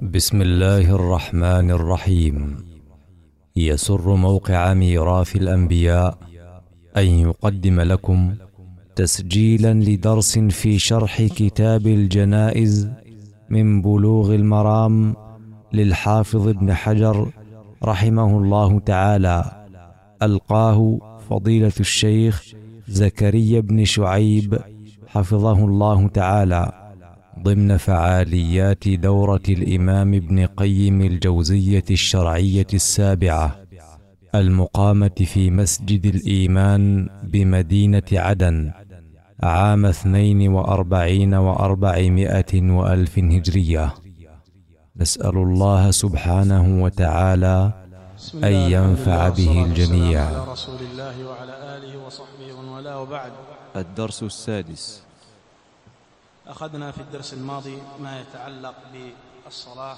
بسم الله الرحمن الرحيم. يسر موقع ميراث الأنبياء أن يقدم لكم تسجيلا لدرس في شرح كتاب الجنائز من بلوغ المرام للحافظ ابن حجر رحمه الله تعالى، ألقاه فضيلة الشيخ زكريا بن شعيب حفظه الله تعالى ضمن فعاليات دورة الإمام ابن قيم الجوزية الشرعية السابعة المقامة في مسجد الإيمان بمدينة عدن عام 42 و400 وألف هجرية. نسأل الله سبحانه وتعالى أن ينفع به الجميع. على رسول الله وعلى آله وصحبه ومن والاه، وبعد. الدرس السادس. أخذنا في الدرس الماضي ما يتعلق بالصلاة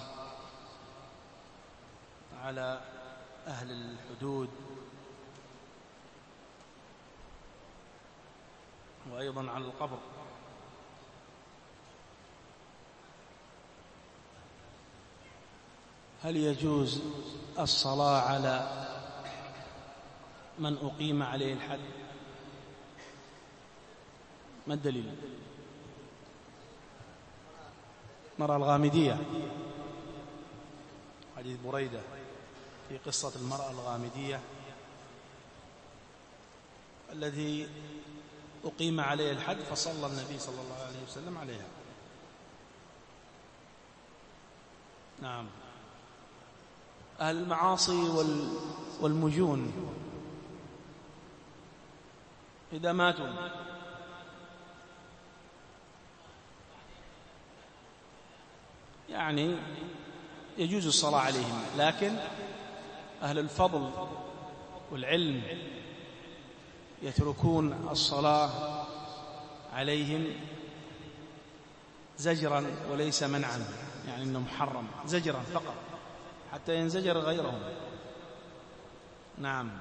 على أهل الحدود وأيضا على القبر. هل يجوز الصلاة على من أقيم عليه الحد؟ ما الدليل؟ المرأة الغامدية، حديث بريدة في قصة المرأة الغامدية الذي أقيم عليه الحد فصلى النبي صلى الله عليه وسلم عليها. نعم. أهل المعاصي والمجون إذا ماتوا يعني يجوز الصلاة عليهم، لكن أهل الفضل والعلم يتركون الصلاة عليهم زجرا وليس منعا، يعني أنه محرم زجرا فقط حتى ينزجر غيرهم. نعم.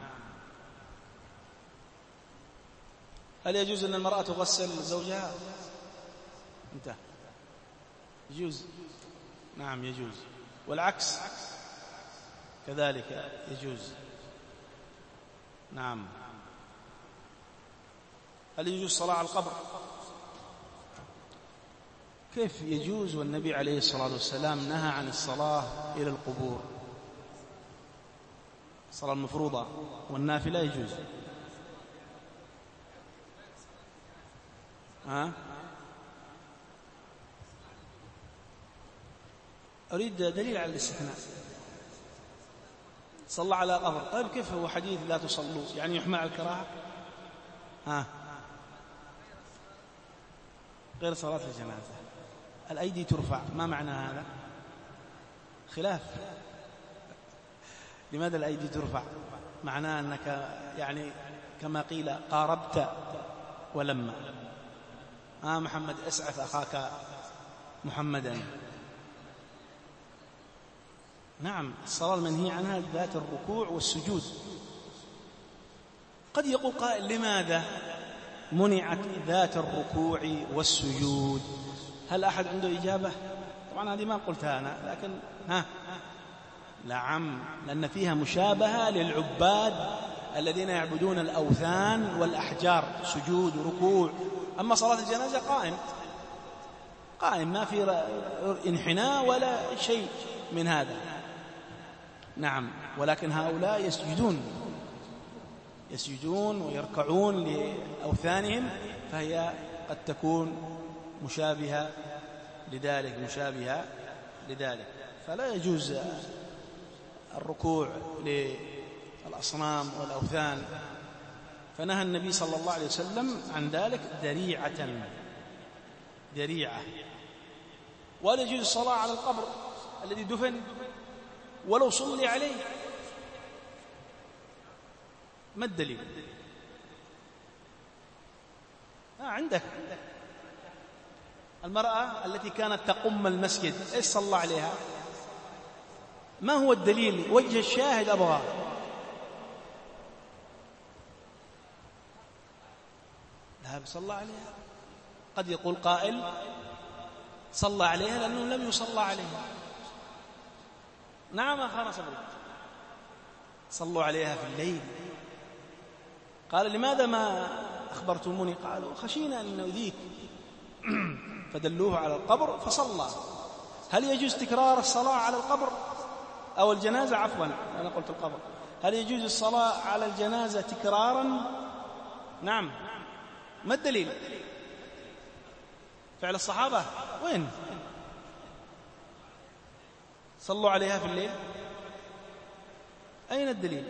هل يجوز أن المرأة تغسل زوجها؟ انتهى. يجوز. نعم يجوز، والعكس كذلك يجوز. نعم. هل يجوز الصلاة على القبر؟ كيف يجوز والنبي عليه الصلاة والسلام نهى عن الصلاة إلى القبور؟ الصلاة المفروضة والنافلة يجوز. أريد دليل على الاستثناء. صلى على قبر، طيب كيف هو حديث لا تصلوا يعني يحمل على الكراهة؟ غير صلاة الجنازة الأيدي ترفع، ما معنى هذا؟ خلاف. لماذا الأيدي ترفع؟ معناه أنك يعني كما قيل قاربت ولما. محمد اسعف أخاك محمدا. نعم. الصلاة المنهي عنها ذات الركوع والسجود. قد يقول قائل لماذا منعت ذات الركوع والسجود؟ هل أحد عنده إجابة؟ طبعا هذه ما قلتها أنا، لكن نعم، لأن فيها مشابهة للعباد الذين يعبدون الأوثان والأحجار، سجود وركوع. أما صلاة الجنازة قائم ما في انحناء ولا شيء من هذا. نعم. ولكن هؤلاء يسجدون ويركعون لأوثانهم، فهي قد تكون مشابهة لذلك. فلا يجوز الركوع للأصنام والأوثان، فنهى النبي صلى الله عليه وسلم عن ذلك ذريعة. ولا يجوز الصلاة على القبر الذي دفن ولو صلي عليه. ما الدليل؟ عندك المرأة التي كانت تقم المسجد، ايش صلى عليها؟ ما هو الدليل؟ وجه الشاهد أبغاه. لا صلى عليها. قد يقول قائل صلى عليها لأنه لم يصلى عليها. نعم أخانا صبري، صلوا عليها في الليل. قال لماذا ما أخبرتموني؟ قالوا خشينا أن نؤذيك. فدلوه على القبر فصلى. هل يجوز تكرار الصلاة على القبر أو الجنازة؟ عفوا أنا قلت القبر. هل يجوز الصلاة على الجنازة تكرارا؟ نعم. ما الدليل؟ فعل الصحابة وين؟ صلوا عليها في الليل، أين الدليل؟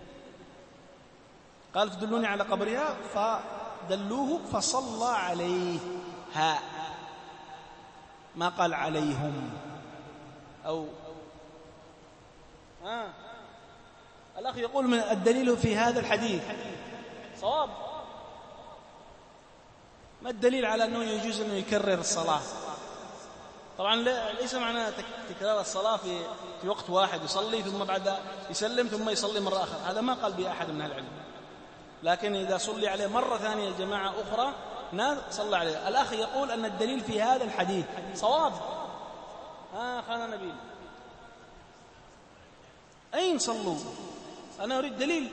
قال فدلوني على قبرها، فدلوه فصلى عليها، ما قال عليهم. أو الأخ يقول من الدليل في هذا الحديث صواب. ما الدليل على أنه يجوز أنه يكرر الصلاة؟ طبعا ليس معنى تكرار الصلاة في وقت واحد يصلي ثم بعد يسلم ثم يصلي مرة أخرى، هذا ما قال به أحد من العلم. لكن إذا صلي عليه مرة ثانية الجماعة أخرى صلى عليه. الأخ يقول أن الدليل في هذا الحديث صواب. خانا نبيل، أين صلوا؟ أنا أريد دليل.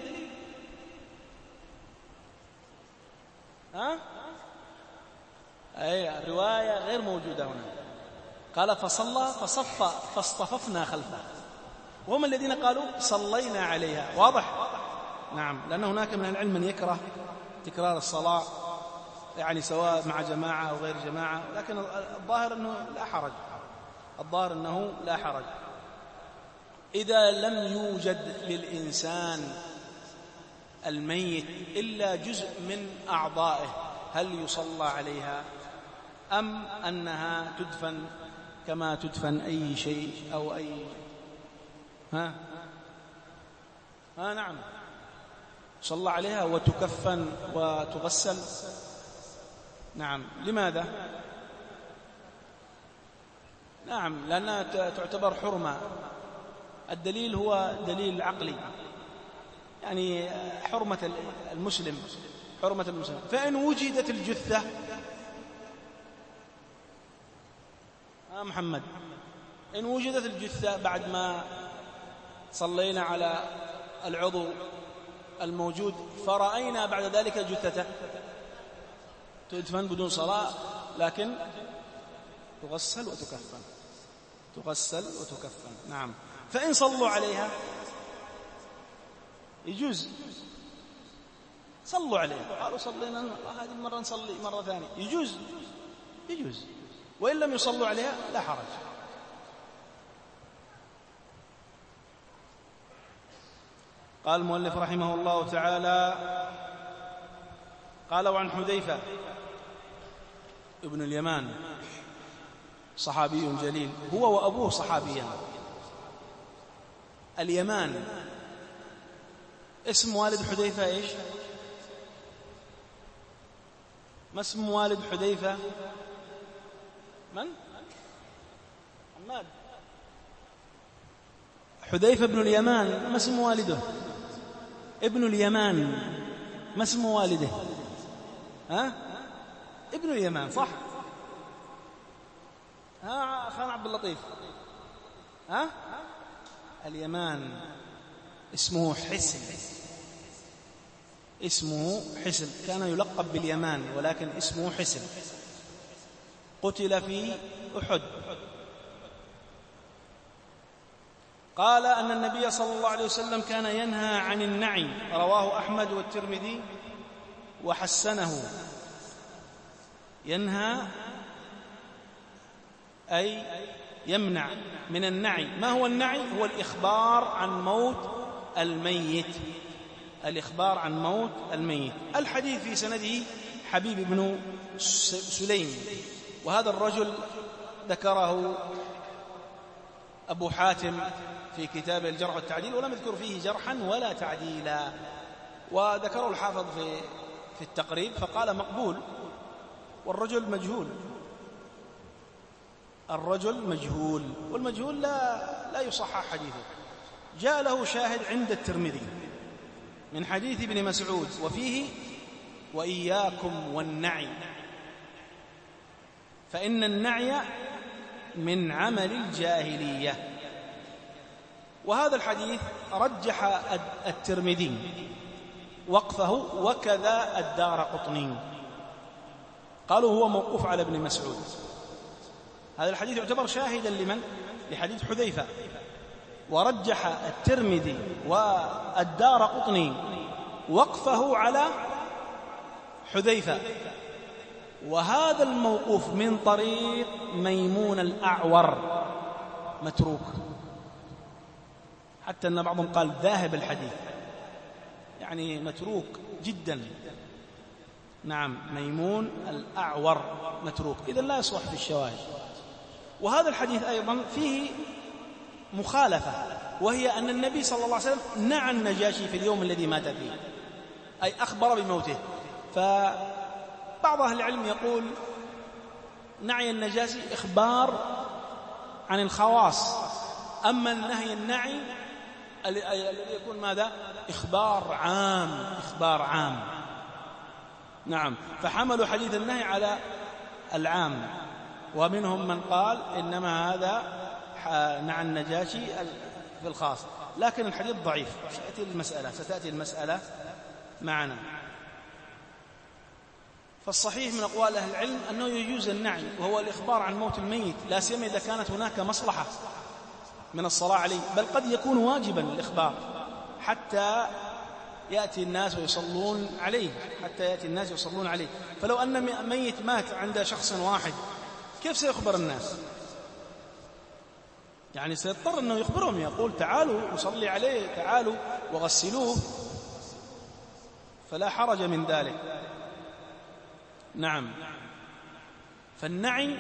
أي الرواية غير موجودة هنا. قال فصلى فاصطففنا خلفه، وهم الذين قالوا صلينا عليها. واضح؟ نعم، لأن هناك من العلم من يكره تكرار الصلاة، يعني سواء مع جماعة أو غير جماعة، لكن الظاهر أنه لا حرج. الظاهر أنه لا حرج. إذا لم يوجد للإنسان الميت إلا جزء من أعضائه، هل يصلى عليها أم أنها تدفن كما تدفن أي شيء أو أي نعم، صلى عليها وتكفن وتغسل. نعم. لماذا؟ نعم، لأنها تعتبر حرمة. الدليل هو دليل عقلي، يعني حرمة المسلم، حرمة المسلم. فإن وجدت الجثة محمد، إن وجدت الجثة بعد ما صلينا على العضو الموجود فرأينا بعد ذلك جثته، تدفن بدون صلاة، لكن تغسل وتكفن، تغسل وتكفن. نعم. فإن صلوا عليها يجوز، صلوا عليها، قالوا صلينا هذه المرة نصلي مرة ثانية، يجوز. وإن لم يصلوا عليها لا حرج. قال المؤلف رحمه الله تعالى: قال وعن حذيفة ابن اليمان صحابي جليل، هو وأبوه صحابيان. اليمان اسم والد حذيفة إيش؟ ما اسم والد حذيفة؟ من؟ حماد. حذيفة ابن اليمان ما اسم والده؟ ابن اليمان. ما اسم والده؟ ابن اليمان، صح؟ خان عبد اللطيف. اليمان اسمه حسن، اسمه حسن، كان يلقب باليمان ولكن اسمه حسن. قتل في أحد. قال أن النبي صلى الله عليه وسلم كان ينهى عن النعي، رواه أحمد والترمذي وحسنه. ينهى أي يمنع من النعي. ما هو النعي؟ هو الإخبار عن موت الميت، الإخبار عن موت الميت. الحديث في سنده حبيب بن سليم، وهذا الرجل ذكره أبو حاتم في كتاب الجرح والتعديل، ولم يذكر فيه جرحا ولا تعديلا، وذكره الحافظ في التقريب فقال مقبول، والرجل مجهول. الرجل مجهول، والمجهول لا يصحح حديثه. جاء له شاهد عند الترمذي من حديث ابن مسعود وفيه: وإياكم والنعي فإن النعي من عمل الجاهلية. وهذا الحديث رجح الترمذي وقفه وكذا الدارقطني، قالوا هو موقوف على ابن مسعود. هذا الحديث يعتبر شاهدا لمن؟ لحديث حذيفة، ورجح الترمذي والدارقطني وقفه على حذيفة. وهذا الموقوف من طريق ميمون الأعور متروك، حتى أن بعضهم قال ذاهب الحديث، يعني متروك جدا. نعم، ميمون الأعور متروك، إذن لا يصلح في الشواهد. وهذا الحديث أيضا فيه مخالفة، وهي أن النبي صلى الله عليه وسلم نعى النجاشي في اليوم الذي مات فيه، أي أخبر بموته. فبعض أهل العلم يقول نعي النجاشي إخبار عن الخواص، أما النعي الذي يكون ماذا؟ إخبار عام. نعم، فحملوا حديث النهي على العام، ومنهم من قال إنما هذا نعى النجاشي في الخاص، لكن الحديث ضعيف. ستأتي المسألة معنا. فالصحيح من أقوال أهل العلم أنه يجوز النعي، وهو الإخبار عن موت الميت، لا سيما إذا كانت هناك مصلحة من الصلاة عليه، بل قد يكون واجبا الإخبار حتى يأتي الناس ويصلون عليه. فلو أن ميت مات عند شخص واحد، كيف سيخبر الناس؟ يعني سيضطر أنه يخبرهم، يقول تعالوا وصلي عليه، تعالوا وغسلوه، فلا حرج من ذلك. نعم، فالنعي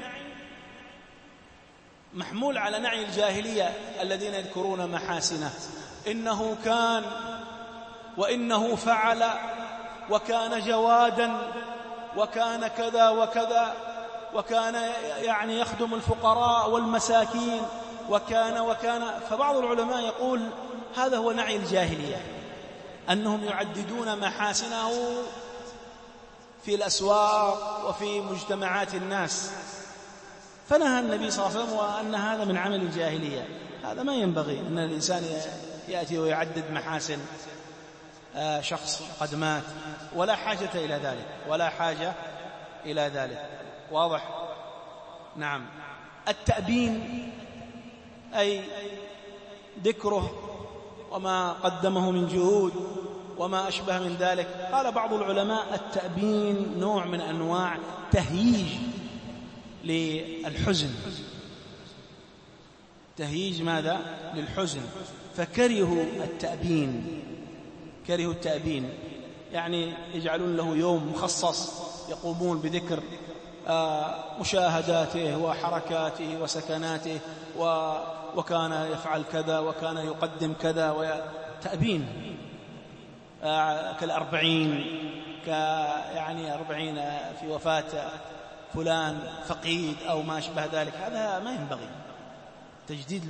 محمول على نعي الجاهلية الذين يذكرون محاسنه، إنه كان وإنه فعل وكان جوادا وكان كذا وكذا وكان يعني يخدم الفقراء والمساكين وكان. فبعض العلماء يقول هذا هو نعي الجاهلية، أنهم يعددون محاسنه في الأسواق وفي مجتمعات الناس، فنهى النبي صلى الله عليه وسلم وأن هذا من عمل الجاهلية. هذا ما ينبغي أن الإنسان يأتي ويعدد محاسن شخص قد مات، ولا حاجة إلى ذلك. واضح؟ نعم. التأبين أي ذكره وما قدمه من جهود وما أشبه من ذلك. قال بعض العلماء التأبين نوع من أنواع تهييج للحزن، تهييج ماذا؟ للحزن. فكرهوا التأبين، يعني يجعلون له يوم مخصص يقومون بذكر مشاهداته وحركاته وسكناته، وكان يفعل كذا وكان يقدم كذا، تأبين كالأربعين، يعني 40 في وفاة فلان فقيد أو ما أشبه ذلك. هذا ما ينبغي، تجديد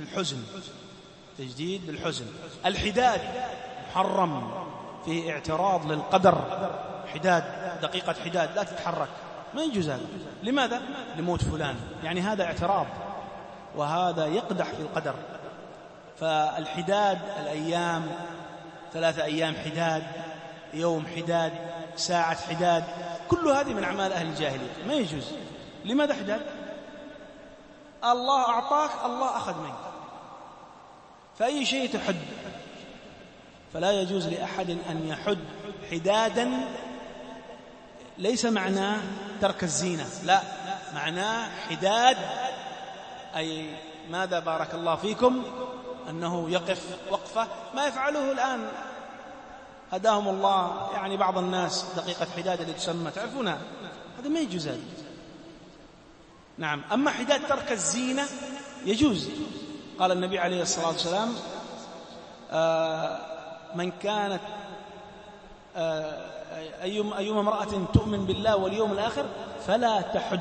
للحزن. الحداد محرم، فيه اعتراض للقدر، حداد، دقيقة حداد لا تتحرك، ما يجوز هذا. لماذا؟ لموت فلان، يعني هذا اعتراض، وهذا يقدح في القدر. فالحداد الأيام، 3 أيام حداد، يوم حداد، ساعة حداد، كل هذه من أعمال أهل الجاهلية، ما يجوز. لماذا حداد؟ الله أعطاك، الله أخذ منك، فأي شيء تحد. فلا يجوز لأحد أن يحد حدادا، ليس معناه ترك الزينة، لا، معناه حداد، أي ماذا بارك الله فيكم، أنه يقف وقفة ما يفعله الآن هداهم الله، يعني بعض الناس دقيقة حداد اللي تسمى تعرفونها، هذا ما يجوز هذا. نعم. أما حداد ترك الزينة يجوز. قال النبي عليه الصلاة والسلام من كانت أيما امرأة تؤمن بالله واليوم الآخر فلا تحد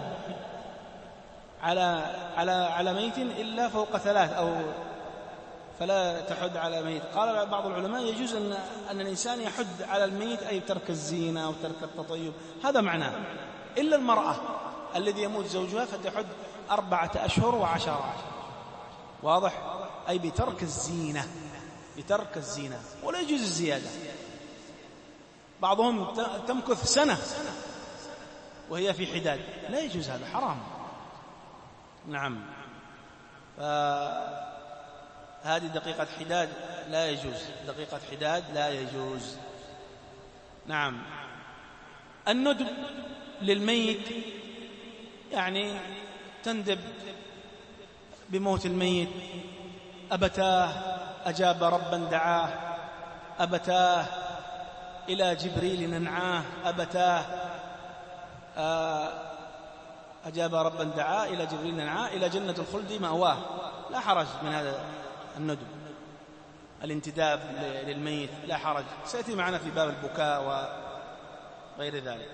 على ميت إلا فوق 3، أو فلا تحد على ميت. قال بعض العلماء يجوز أن الإنسان يحد على الميت، أي ترك الزينة وترك التطيب، هذا معناه. إلا المرأة الذي يموت زوجها فتحد 4 أشهر و10. واضح؟ أي بترك الزينة. بترك الزينة، ولا يجوز الزيادة. بعضهم تمكث سنة وهي في حداد، لا يجوز، هذا حرام. نعم، هذه دقيقة حداد لا يجوز، دقيقة حداد لا يجوز. نعم. الندب للميت يعني تندب بموت الميت: أبتاه أجاب ربا دعاه، أبتاه إلى جبريل ننعاه، أبتاه أجاب ربا دعاه إلى جبريل ننعاه، إلى جنة الخلد مأواه. لا حرج من هذا الندب، الانتداب للميت لا حرج، سيأتي معنا في باب البكاء وغير ذلك.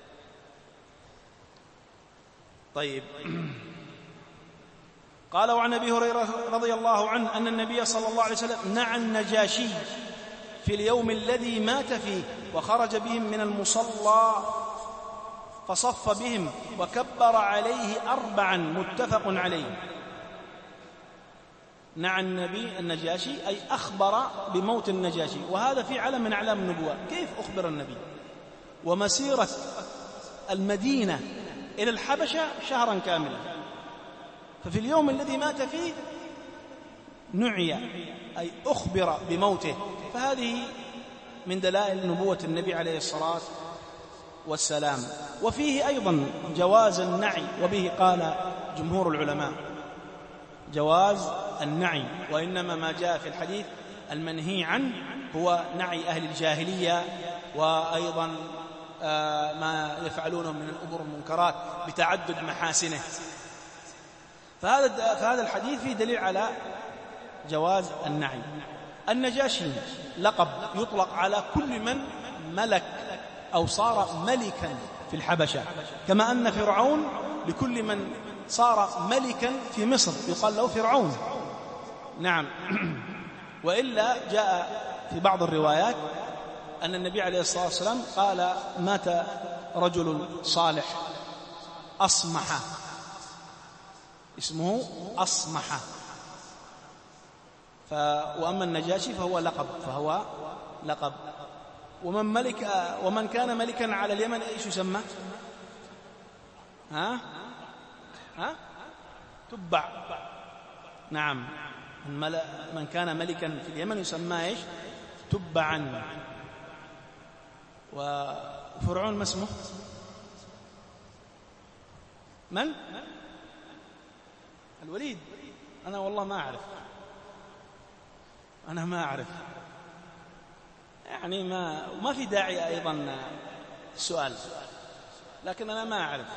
طيب. قال: وعن أبي هريرة رضي الله عنه أن النبي صلى الله عليه وسلم نعى النجاشي في اليوم الذي مات فيه، وخرج بهم من المصلى فصف بهم وكبر عليه 4 متفق عليه. نعى النجاشي أي أخبر بموت النجاشي، وهذا في علم من أعلام النبوة. كيف أخبر النبي ومسيرة المدينة إلى الحبشة شهرا كاملا، ففي اليوم الذي مات فيه نعي أي أخبر بموته، فهذه من دلائل نبوة النبي عليه الصلاة والسلام. وفيه أيضا جواز النعي، وبه قال جمهور العلماء جواز النعي، وإنما ما جاء في الحديث المنهي عنه هو نعي أهل الجاهلية، وأيضا ما يفعلونه من الأمور المنكرات بتعدد محاسنه. فهذا الحديث فيه دليل على جواز النعي. النجاشي لقب يطلق على كل من ملك أو صار ملكا في الحبشة، كما أن فرعون لكل من صار ملكا في مصر يقال له فرعون. نعم. وإلا جاء في بعض الروايات أن النبي عليه الصلاة والسلام قال: مات رجل صالح أصمح، اسمه أصمح. وأما النجاشي فهو لقب. ومن كان ملكا على اليمن ايش يسمى؟ تبع. نعم، من كان ملكا في اليمن يسمى ايش؟ تبعا. وفرعون ما اسمه؟ من؟ الوليد. أنا والله ما أعرف، يعني ما في داعي أيضا السؤال، لكن أنا ما أعرف.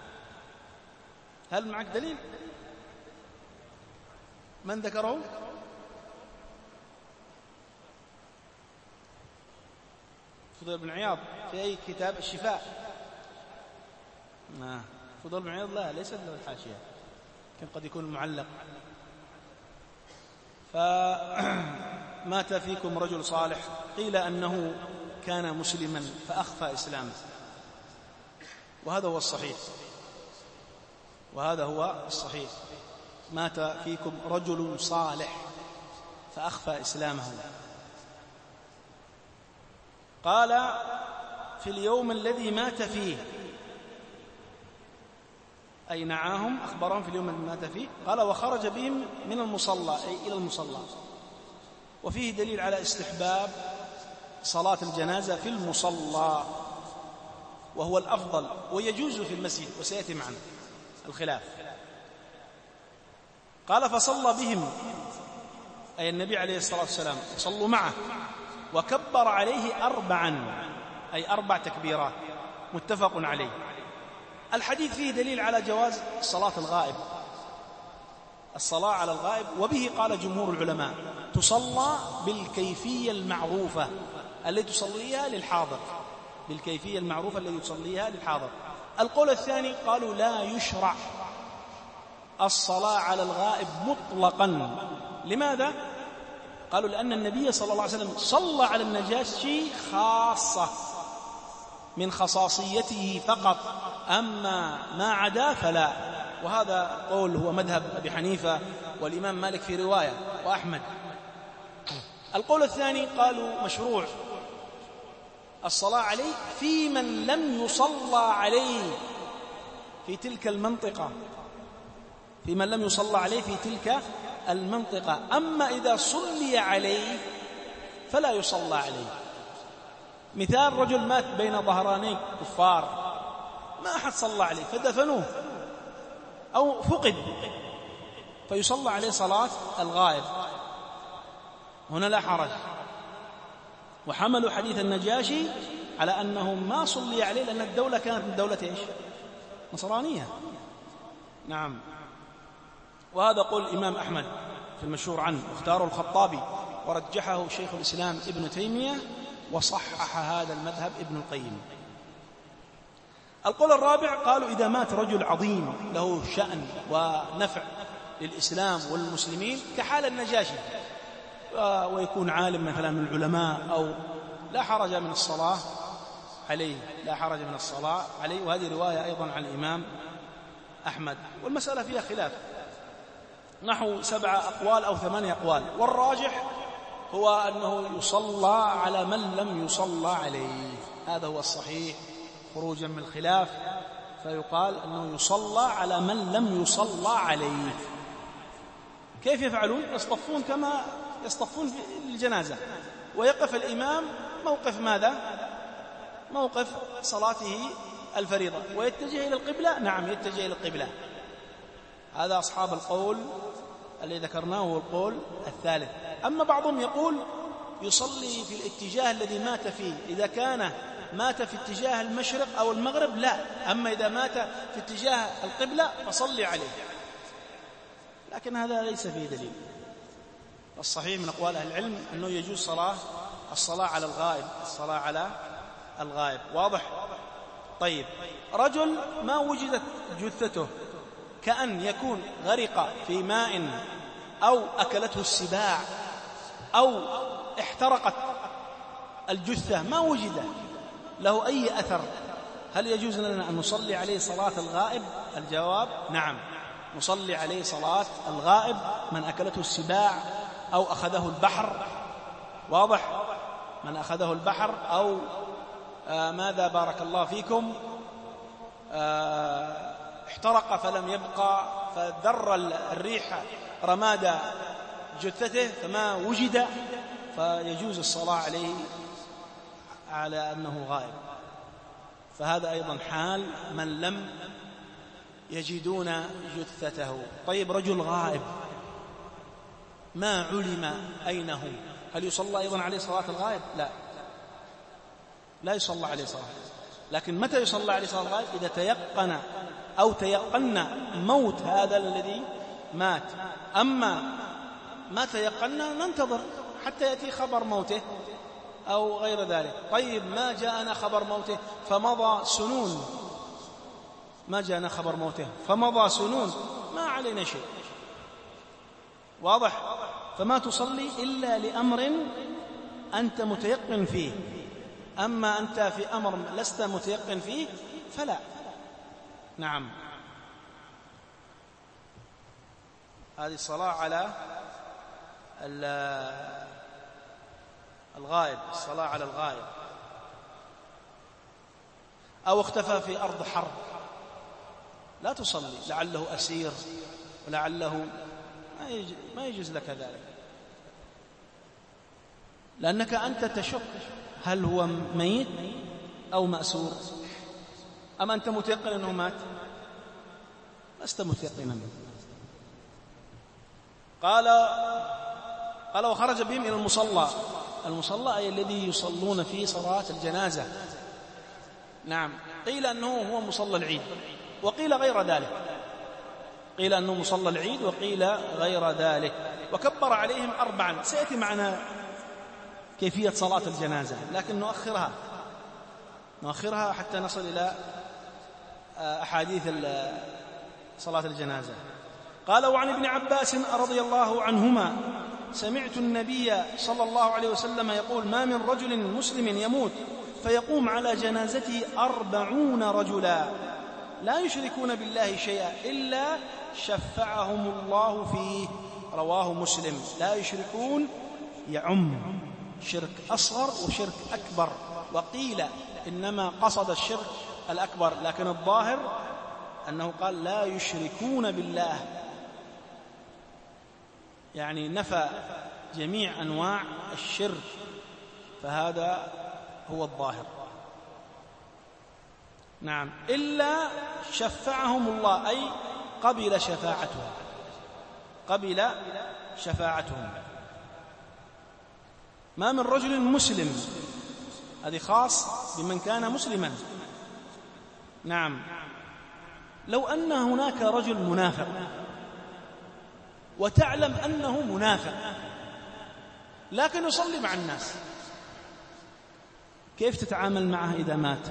هل معك دليل؟ من ذكره؟ فضيل بن عياض في أي كتاب؟ الشفاء. فضيل بن عياض لا، ليس له الحاشية، كان قد يكون معلق. فمات فيكم رجل صالح، قيل أنه كان مسلما فأخفى إسلامه، وهذا هو الصحيح. مات فيكم رجل صالح فأخفى إسلامه. قال: في اليوم الذي مات فيه، أي نعاهم، أخبرهم في اليوم الذي مات فيه. قال: وخرج بهم من المصلى، أي إلى المصلى. وفيه دليل على استحباب صلاة الجنازة في المصلى، وهو الأفضل، ويجوز في المسجد، وسيأتي معنا الخلاف. قال: فصلى بهم، أي النبي عليه الصلاة والسلام، صلوا معه، وكبر عليه 4، أي 4 تكبيرات، متفق عليه. الحديث فيه دليل على جواز صلاة الغائب، الصلاة على الغائب، وبه قال جمهور العلماء: تصلى بالكيفية المعروفة التي تصليها للحاضر، بالكيفية المعروفة التي تصليها للحاضر. القول الثاني قالوا: لا يشرع الصلاة على الغائب مطلقا. لماذا؟ قالوا: لأن النبي صلى الله عليه وسلم صلى على النجاشي خاصة من خصاصيته فقط، أما ما عدا فلا. وهذا قول هو مذهب أبي حنيفة والإمام مالك في رواية، وأحمد. القول الثاني قالوا مشروع الصلاة عليه في من لم يصلى عليه في تلك المنطقة، في من لم يصلى عليه في تلك المنطقة. أما إذا صلي عليه فلا يصلى عليه. مثال رجل مات بين ظهراني كفار ما أحد صلى عليه فدفنوه أو فقد، فيصلى عليه صلاة الغائب، هنا لا حرج. وحملوا حديث النجاشي على أنه ما صلي عليه لأن الدولة كانت من دولة إيش؟ نصرانية. نعم. وهذا قول الإمام أحمد في المشهور عنه، واختاره الخطابي ورجحه شيخ الإسلام ابن تيمية، وصحح هذا المذهب ابن القيم. القول الرابع قالوا إذا مات رجل عظيم له شأن ونفع للإسلام والمسلمين كحال النجاشي، ويكون عالم مثلا من العلماء، أو لا حرج من الصلاة عليه، لا حرج من الصلاة عليه. وهذه رواية أيضا عن الإمام أحمد. والمسألة فيها خلاف، نحو 7 أقوال أو 8 أقوال، والراجح هو أنه يصلى على من لم يصلى عليه، هذا هو الصحيح خروجا من الخلاف. فيقال أنه يصلى على من لم يصلى عليه. كيف يفعلون؟ يصطفون كما يصطفون في الجنازة، ويقف الإمام موقف ماذا؟ موقف صلاته الفريضة، ويتجه إلى القبلة. نعم، يتجه إلى القبلة. هذا أصحاب القول الذي ذكرناه هو القول الثالث. أما بعضهم يقول يصلي في الاتجاه الذي مات فيه، إذا كان مات في اتجاه المشرق أو المغرب لا، أما إذا مات في اتجاه القبلة فصلي عليه. لكن هذا ليس فيه دليل. الصحيح من أقوال أهل العلم أنه يجوز الصلاة على الغائب، الصلاة على الغائب. واضح؟ طيب، رجل ما وجدت جثته، كأن يكون غرق في ماء أو أكلته السباع أو احترقت الجثة، ما وجد له أي أثر، هل يجوز لنا أن نصلي عليه صلاة الغائب؟ الجواب نعم، نصلي عليه صلاة الغائب من أكلته السباع أو أخذه البحر. واضح؟ من أخذه البحر أو ماذا بارك الله فيكم احترق فلم يبقى، فذر الريح رماد جثته فما وجد، فيجوز الصلاة عليه على أنه غائب. فهذا أيضا حال من لم يجدون جثته. طيب، رجل غائب ما علم أين هو، هل يصلى أيضا عليه صلاة الغائب؟ لا يصلى عليه صلاة. لكن متى يصلى عليه صلاة الغائب؟ إذا تيقن أو تيقن موت هذا الذي مات. أما ما تيقنا ننتظر حتى يأتي خبر موته أو غير ذلك. طيب، ما جاءنا خبر موته فمضى سنون، ما جاءنا خبر موته فمضى سنون، ما علينا شيء. واضح؟ فما تصلي إلا لأمر أنت متيقن فيه، أما أنت في أمر لست متيقن فيه فلا. نعم. هذه الصلاة على الغائب، الصلاة على الغائب. أو اختفى في أرض حرب لا تصلي، لعله أسير ولعله ما يجوز لك ذلك، لأنك أنت تشك هل هو ميت أو مأسور. أما أنت متيقن أنه مات؟ لست متيقنا. قال وخرج بهم إلى المصلى أي الذي يصلون فيه صلاة الجنازة. نعم. قيل أنه هو مصلى العيد، وقيل غير ذلك، قيل أنه مصلى العيد وقيل غير ذلك. وكبر عليهم 4. سيأتي معنا كيفية صلاة الجنازة، لكن نؤخرها حتى نصل إلى أحاديث صلاة الجنازة. قال وعن ابن عباس رضي الله عنهما سمعت النبي صلى الله عليه وسلم يقول ما من رجل مسلم يموت فيقوم على جنازته 40 رجلا لا يشركون بالله شيئا إلا شفعهم الله فيه. رواه مسلم. لا يشركون يعم شرك أصغر وشرك أكبر، وقيل إنما قصد الشرك الأكبر، لكن الظاهر أنه قال لا يشركون بالله، يعني نفى جميع أنواع الشرك، فهذا هو الظاهر. نعم، إلا شفعهم الله، أي قبل شفاعتهم، قبل شفاعتهم. ما من رجل مسلم، هذه خاص بمن كان مسلما. نعم، لو أن هناك رجل منافق وتعلم أنه منافق لكن يصلي مع الناس، كيف تتعامل معه إذا مات؟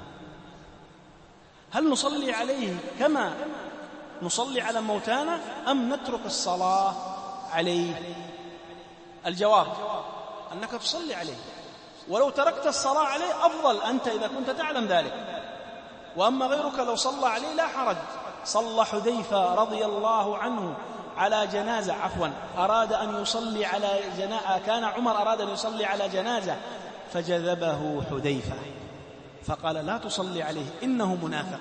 هل نصلي عليه كما نصلي على موتانا أم نترك الصلاة عليه؟ الجواب أنك تصلي عليه، ولو تركت الصلاة عليه أفضل أنت إذا كنت تعلم ذلك، وأما غيرك لو صلى عليه لا حرج. صلى حذيفة رضي الله عنه على جنازة، أراد أن يصلي على جنازة، كان عمر أراد أن يصلي على جنازة فجذبه حذيفة فقال لا تصلي عليه إنه منافق،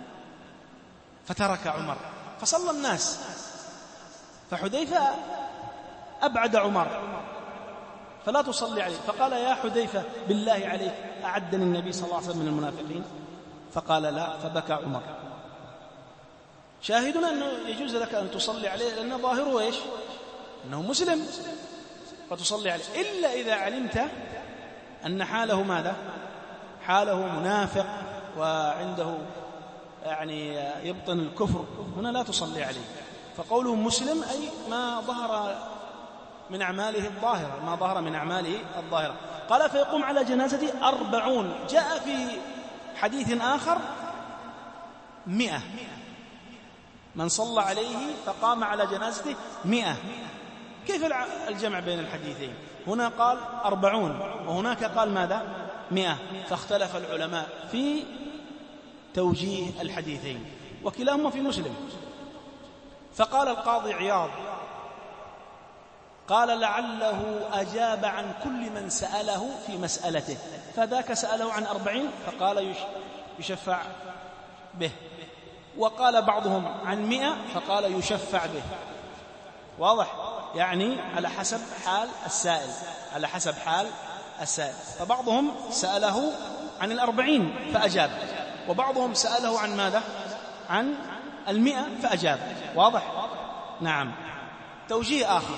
فترك عمر فصلى الناس، فحذيفة أبعد عمر فلا تصلي عليه، فقال يا حذيفة بالله عليك أعدني النبي صلى الله عليه وسلم من المنافقين؟ فقال لا، فبكى عمر. شاهدنا أنه يجوز لك أن تصلي عليه لأن ظاهره إيش؟ أنه مسلم فتصلي عليه، إلا إذا علمت أن حاله ماذا؟ حاله منافق وعنده يعني يبطن الكفر، هنا لا تصلي عليه. فقوله مسلم أي ما ظهر من أعماله الظاهرة، ما ظهر من أعماله الظاهرة. قال فيقوم على جنازته 40. جاء في حديث آخر 100 من صلى عليه فقام على جنازته 100. كيف الجمع بين الحديثين؟ هنا قال 40 وهناك قال ماذا؟ 100. فاختلف العلماء في توجيه الحديثين، وكلاهما في مسلم. فقال القاضي عياض قال لعله أجاب عن كل من سأله في مسألته، فذاك سأله عن 40 فقال يشفع به، وقال بعضهم عن 100 فقال يشفع به. واضح؟ يعني على حسب حال السائل، على حسب حال السائل. فبعضهم سأله عن 40 فأجاب، وبعضهم سأله عن ماذا؟ عن 100 فأجاب. واضح؟ نعم. توجيه آخر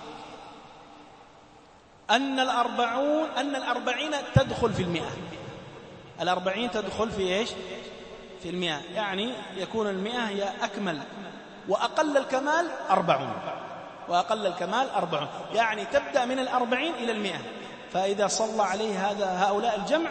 أن 40 تدخل في 100. 40 تدخل في إيش؟ في 100، يعني يكون 100 هي أكمل، وأقل الكمال 40، وأقل الكمال 40، يعني تبدأ من 40 إلى 100. فإذا صلى عليه هؤلاء الجمع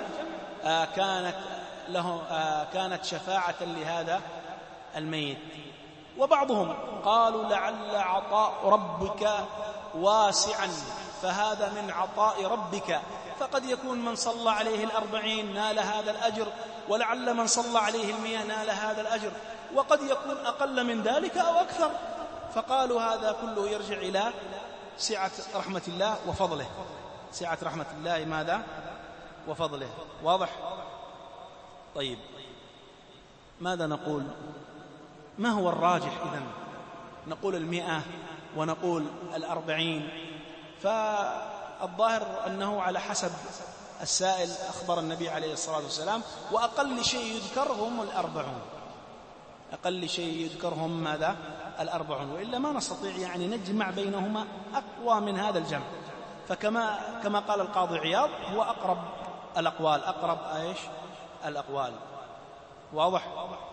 كانت شفاعة لهذا الميت. وبعضهم قالوا لعل عطاء ربك واسعا، فهذا من عطاء ربك، فقد يكون من صلى عليه 40 نال هذا الأجر، ولعل من صلى عليه 100 نال هذا الأجر، وقد يكون أقل من ذلك أو أكثر. فقالوا هذا كله يرجع إلى سعة رحمة الله وفضله، سعة رحمة الله ماذا؟ وفضله. واضح؟ طيب، ماذا نقول؟ ما هو الراجح إذن؟ نقول 100 ونقول 40. فالظاهر أنه على حسب السائل أخبر النبي عليه الصلاة والسلام، وأقل شيء يذكر هم 40، أقل شيء يذكرهم ماذا؟ 40، وإلا ما نستطيع يعني نجمع بينهما أقوى من هذا الجمع. فكما قال القاضي عياض هو أقرب الأقوال، أقرب إيش؟ الأقوال. واضح؟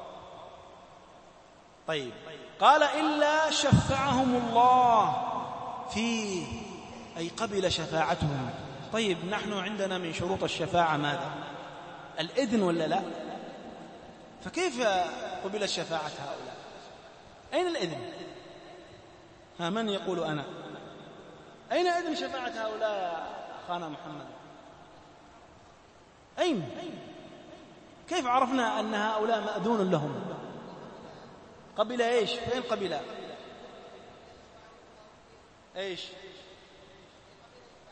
طيب، قال إلا شفعهم الله فيه، أي قبل شفاعتهم. طيب، نحن عندنا من شروط الشفاعة ماذا؟ الإذن ولا لا؟ فكيف قبل شفاعة هؤلاء؟ أين الإذن؟ من يقول أنا؟ أين إذن شفاعة هؤلاء أخانا محمد؟ أين؟ كيف عرفنا أن هؤلاء مأذون لهم؟ قبل إيش؟ فين قبل؟ إيش؟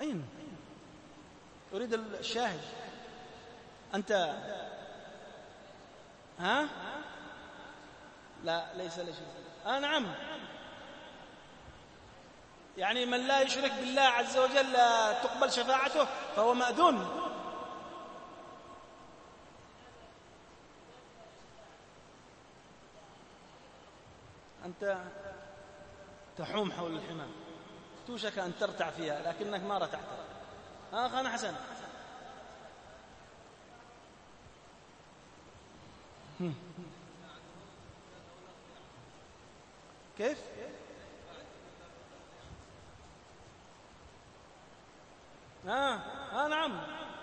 أين؟ أريد الشاهد. أنت ها؟ لا ليس لي شيء. نعم، يعني من لا يشرك بالله عز وجل تقبل شفاعته فهو مأذون. أنت تحوم حول الحمام، توشك أن ترتع فيها لكنك ما رتعت. أخانا حسن، كيف؟ نعم.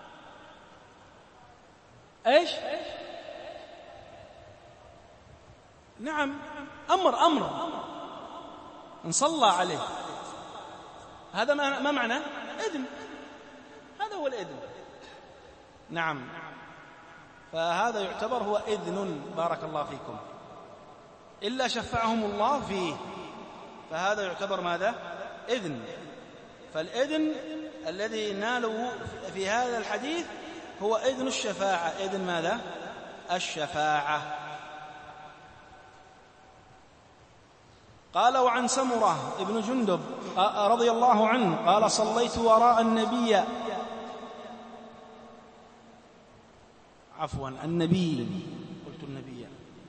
ايش؟ نعم، أمر إن صلى عليه. هذا ما معنى إذن، هذا هو الإذن. نعم، فهذا يعتبر هو إذن، بارك الله فيكم، إلا شفعهم الله فيه، فهذا يعتبر ماذا؟ إذن. فالإذن الذي نالوا في هذا الحديث هو إذن الشفاعة. إذن ماذا؟ الشفاعة. قال: وعن سمرة ابن جندب رضي الله عنه قال: صليت وراء النبي، عفوا النبي، قلت النبي،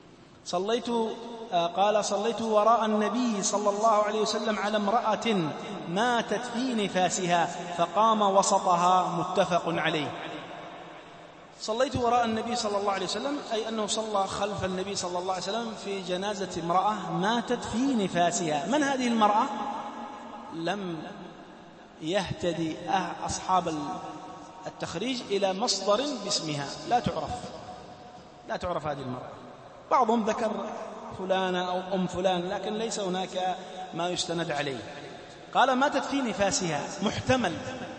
صليت وراء النبي صلى الله عليه وسلم على امرأة ماتت في نفاسها فقام وسطها، متفق عليه. صليت وراء النبي صلى الله عليه وسلم أي أنه صلى خلف النبي صلى الله عليه وسلم في جنازة امرأة ماتت في نفاسها. من هذه المرأة؟ لم يهتدي أصحاب التخريج إلى مصدر باسمها، لا تعرف هذه المرأة. بعضهم ذكر فلانة أو أم فلان، لكن ليس هناك ما يستند عليه. قال: ماتت في نفاسها، محتمل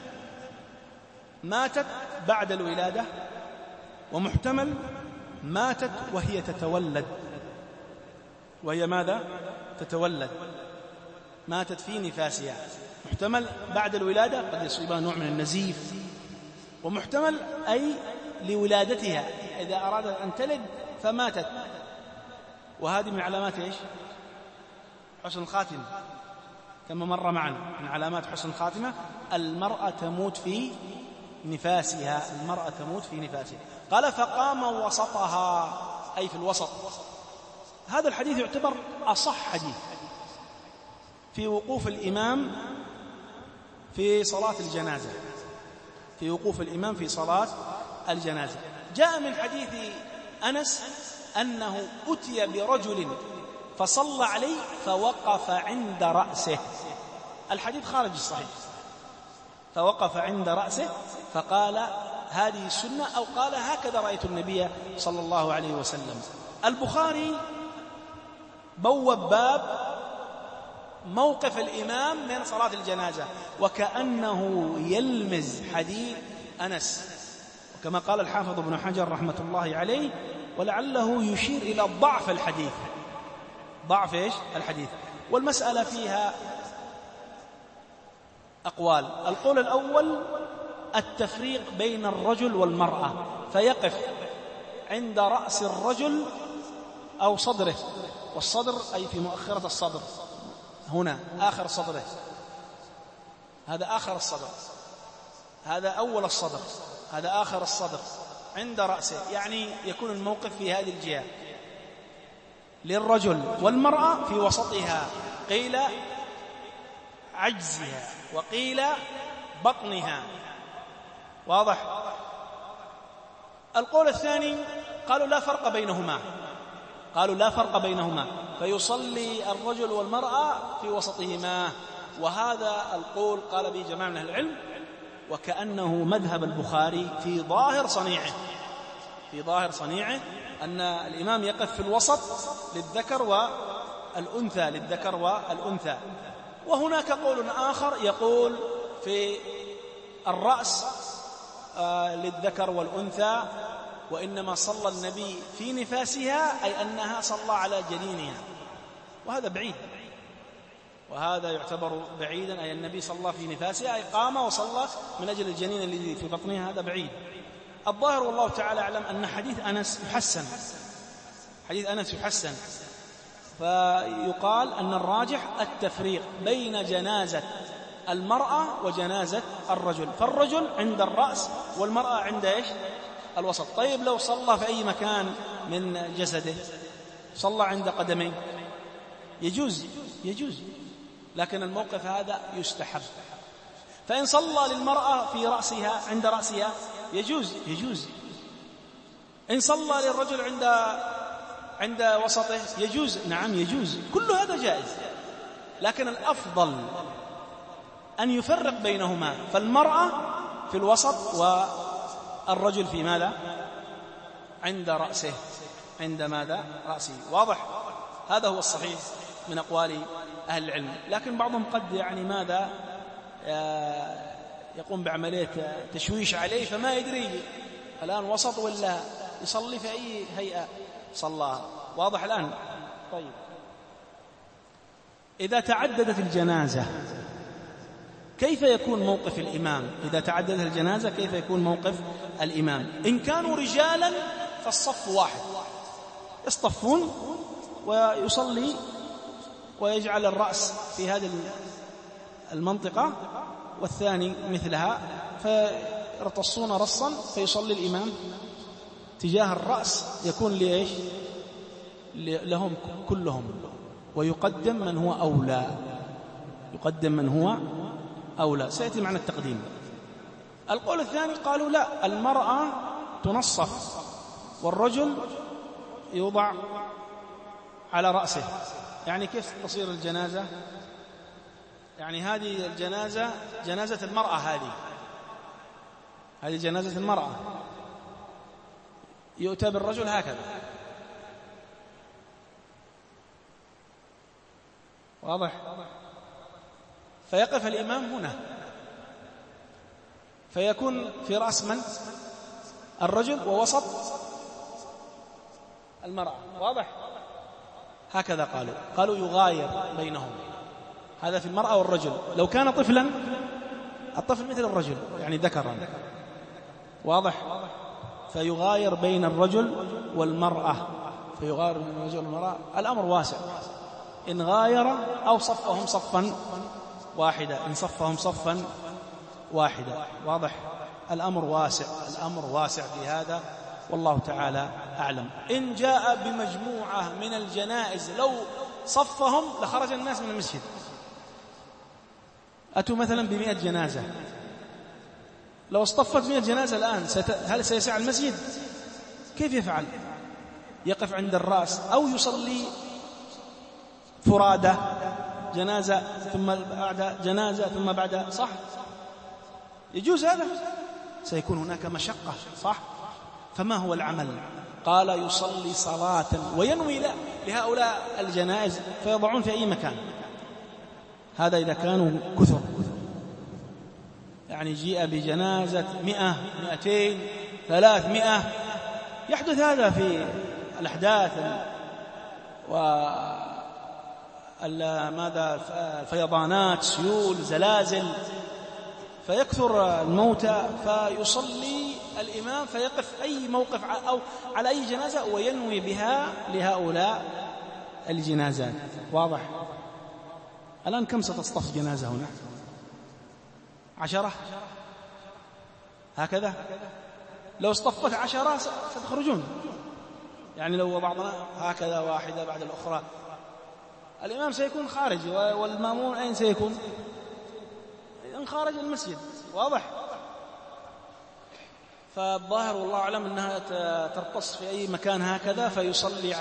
ماتت بعد الولادة، ومحتمل ماتت وهي تتولد. وهي ماذا؟ تتولد. ماتت في نفاسها، محتمل بعد الولادة، قد يصيبها نوع من النزيف، ومحتمل أي لولادتها إذا أرادت أن تلد فماتت. وهذه من علامات إيش؟ حسن الخاتمة، كما مر معنا من علامات حسن الخاتمة المرأة تموت في نفاسها. قال: فقام وسطها، أي في الوسط. هذا الحديث يعتبر أصح حديث في وقوف الإمام في صلاة الجنازة. جاء من حديث أنس أنه أتي برجل فصلى عليه فوقف عند رأسه. الحديث خارج الصحيح. فوقف عند رأسه فقال: هذه السنة، أو قال: هكذا رأيت النبي صلى الله عليه وسلم. البخاري بوب باب موقف الإمام من صلاة الجنازة، وكأنه يلمز حديث أنس، وكما قال الحافظ ابن حجر رحمة الله عليه، ولعله يشير إلى ضعف الحديث. والمسألة فيها أقوال. القول الأول التفريق بين الرجل والمرأة، فيقف عند رأس الرجل أو صدره، والصدر أي في مؤخرة الصدر، هنا آخر صدره، هذا آخر الصدر، هذا أول الصدر، هذا آخر الصدر، عند رأسه، يعني يكون الموقف في هذه الجهة للرجل، والمرأة في وسطها، قيل عجزها وقيل بطنها. واضح؟ القول الثاني قالوا لا فرق بينهما، فيصلي الرجل والمرأة في وسطهما. وهذا القول قال به جماعة من أهل العلم، وكأنه مذهب البخاري في ظاهر صنيعه أن الإمام يقف في الوسط للذكر والأنثى. وهناك قول آخر يقول في الرأس للذكر والأنثى، وإنما صلى النبي في نفاسها، أي أنها صلى على جنينها، وهذا بعيد. وهذا يعتبر بعيدا، أي النبي صلى الله في نفاسها، أي قام وصلى من أجل الجنين الذي في بطنها، هذا بعيد. الظاهر والله تعالى أعلم أن حديث أنس يحسن، حديث أنس يحسن، فيقال أن الراجح التفريق بين جنازة المرأة وجنازة الرجل، فالرجل عند الرأس والمرأة عند إيش؟ الوسط. طيب لو صلى في أي مكان من جسده، صلى عند قدميه، يجوز، لكن الموقف هذا يستحب. فإن صلى للمرأة في رأسها عند رأسها يجوز. إن صلى للرجل عند وسطه يجوز، نعم يجوز، كل هذا جائز، لكن الأفضل أن يفرق بينهما، فالمرأة في الوسط والرجل في ماذا؟ عند رأسه، عند ماذا؟ رأسه. واضح؟ هذا هو الصحيح من أقوال أهل العلم، لكن بعضهم قد ماذا يقوم بعملية تشويش عليه، فما يدري الآن وسط ولا يصلي في أي هيئة صلى. واضح الآن؟ طيب، إذا تعددت الجنازة كيف يكون موقف الإمام؟ إذا تعددت الجنازة كيف يكون موقف الإمام؟ إن كانوا رجالا فالصف واحد، يصطفون ويصلي ويجعل الرأس في هذه المنطقة والثاني مثلها، فيرتصون رصا، فيصلي الإمام تجاه الرأس، يكون لإيش؟ لهم كلهم، ويقدم من هو أولى، يقدم من هو أولى، سيأتي معنى التقديم. القول الثاني قالوا لا، المرأة تنصف والرجل يوضع على رأسه. يعني كيف تصير الجنازة؟ يعني هذه الجنازة جنازة المرأة، هذه جنازة المرأة، يؤتى بالرجل هكذا، واضح؟ فيقف الإمام هنا، فيكون في رأس من؟ الرجل، ووسط المرأة. واضح؟ هكذا قالوا يغاير بينهم، هذا في المرأة والرجل. لو كان طفلا، الطفل مثل الرجل، يعني ذكرا. واضح؟ فيغاير بين الرجل والمرأة، فيغاير بين الرجل والمرأة. الأمر واسع، إن غاير أو صفهم صفا واحدا، إن صفهم صفا واحدا. واضح؟ الأمر واسع في هذا، والله تعالى أعلم. إن جاء بمجموعة من الجنائز لو صفهم لخرج الناس من المسجد. أتوا مثلا ب100 جنازة، لو اصطفت 100 جنازة الآن هل سيسع المسجد؟ كيف يفعل؟ يقف عند الرأس أو يصلي فرادة، جنازة ثم بعد جنازة ثم بعد، صح؟ يجوز هذا؟ سيكون هناك مشقة، صح؟ فما هو العمل؟ قال يصلي صلاة وينوي لهؤلاء الجنائز، فيضعون في أي مكان. هذا إذا كانوا كثر، يعني جيء بجنازة 100 200 300، يحدث هذا في الأحداث ماذا الفيضانات، سيول، زلازل، فيكثر الموتى، فيصلي الإمام، فيقف أي موقف أو على أي جنازة وينوي بها لهؤلاء الجنازات. واضح؟ الآن كم ستصطف جنازة هنا؟ 10 هكذا. لو اصطفت 10 ستخرجون، يعني لو وضعنا هكذا واحدة بعد الأخرى، الإمام سيكون خارج، والمأمون أين سيكون؟ إن خارج المسجد. واضح؟ فالظاهر والله أعلم أنها ترتص في أي مكان هكذا، فيصلي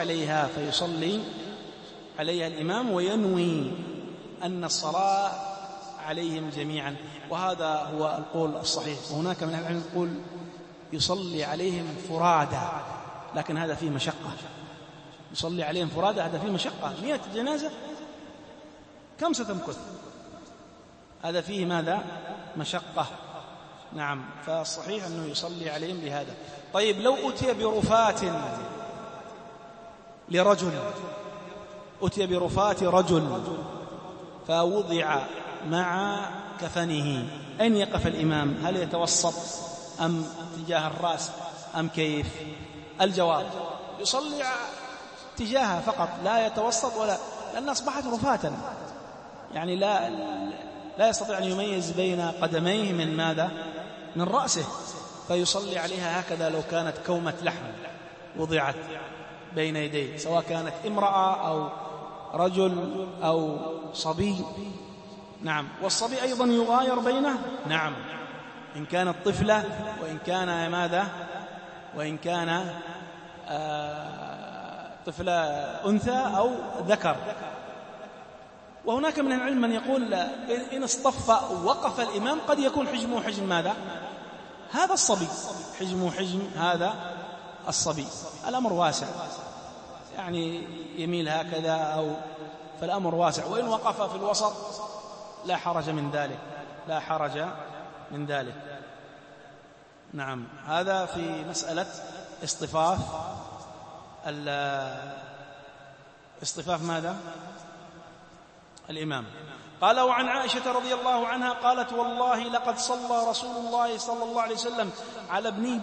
عليها الإمام، وينوي أن الصلاة عليهم جميعا، وهذا هو القول الصحيح. وهناك من العلم يقول يصلي عليهم فرادى، لكن هذا فيه مشقة. يصلي عليهم فرادى هذا فيه مشقة، 100 جنازة كم ستمكث؟ هذا فيه ماذا؟ مشقة. نعم، فالصحيح أنه يصلي عليهم بهذا. طيب لو أتي برفاة لرجل، أتي برفاة رجل، فوضع مع كفنه. أين يقف الإمام؟ هل يتوسط أم تجاه الرأس أم كيف؟ الجواب يصلي تجاهها فقط، لا يتوسط ولا، لأن أصبحت رفاة، يعني لا يستطيع أن يميز بين قدميه من ماذا؟ من رأسه، فيصلي عليها هكذا لو كانت كومة لحم وضعت بين يديه، سواء كانت امرأة أو رجل أو صبي. نعم. والصبي أيضا يغاير بينه، نعم، إن كانت طفلة وإن كان ماذا؟ وإن كان طفلة أنثى أو ذكر. وهناك من العلم من يقول إن اصطف وقف الإمام قد يكون حجمه حجم ماذا؟ هذا الصبي، حجمه حجم هذا الصبي. الأمر واسع، يعني يميل هكذا أو، فالأمر واسع. وإن وقف في الوسط لا حرج من ذلك، لا حرج من ذلك. نعم. هذا في مسألة اصطفاف ماذا؟ الإمام. قال: وعن عائشة رضي الله عنها قالت: والله لقد صلى رسول الله صلى الله عليه وسلم على ابني